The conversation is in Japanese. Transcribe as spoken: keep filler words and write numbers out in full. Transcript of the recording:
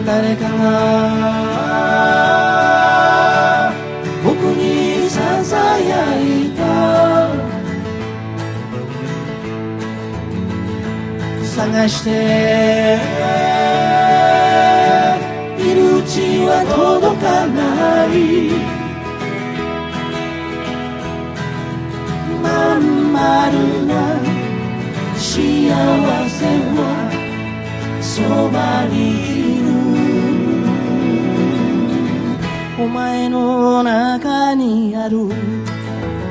誰かが僕にささやいた。探しているうちは届かないまん丸な幸せはそばにいる。お前の中にある